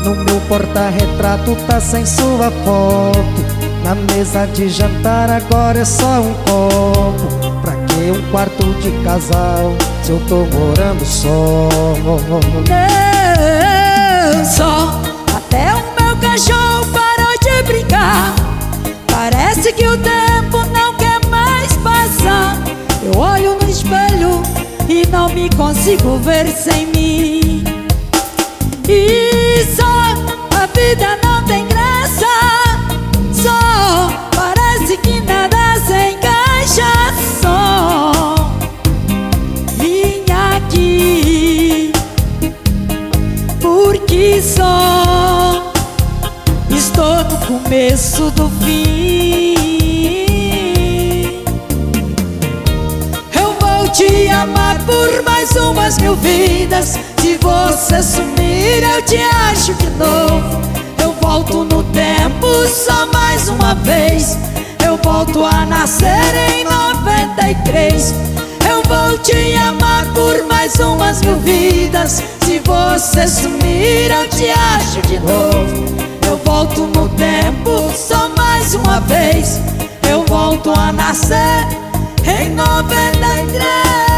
No meu porta-retrato tá sem sua foto. Na mesa de jantar agora é só um copo. Pra que um quarto de casal se eu tô morando só? Não só, até o meu cachorro parou de brincar. Parece que o tempo não quer mais passar. Eu olho no espelho e não me consigo ver sem mim. E só, a vida não tem graça. Só, parece que nada se encaixa. Só, vim aqui porque só estou no começo do fim. Eu vou te amar por mais umas 1000 vidas. Se você sumir eu te acho de novo. Eu volto no tempo só mais uma vez. Eu volto a nascer em 93. Eu vou te amar por mais umas 1000 vidas. Se você sumir eu te acho de novo. Eu volto no tempo só mais uma vez. Eu volto a nascer em 93.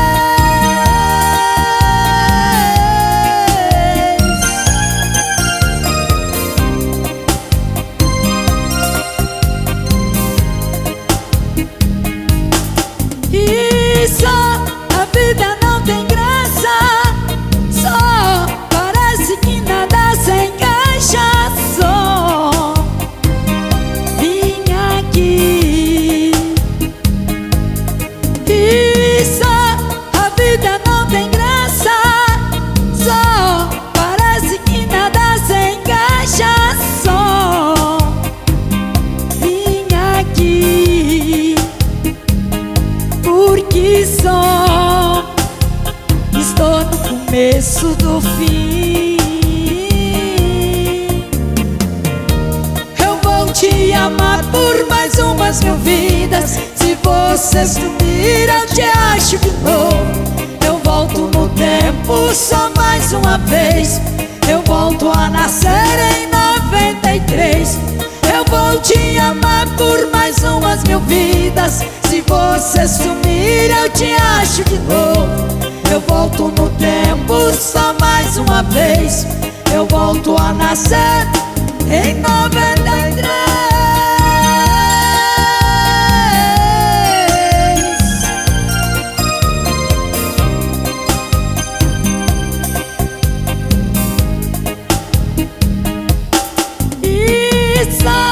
E só, a vida não tem graça. Só, parece que nada se encaixa. Só, vim aqui. E só, a vida não tem graça. Só, parece que nada se encaixa. Só, vim aqui porque só estou no começo do fim. Eu vou te amar por mais umas 1000 vidas. Se você sumir eu te acho de novo. Eu volto no tempo só mais uma vez. Eu volto a nascer em 93. Eu vou te amar por mais umas 1000 vidas. Se você sumir eu te acho de novo. Eu volto no tempo só mais uma vez. Eu volto a nascer em 93. E só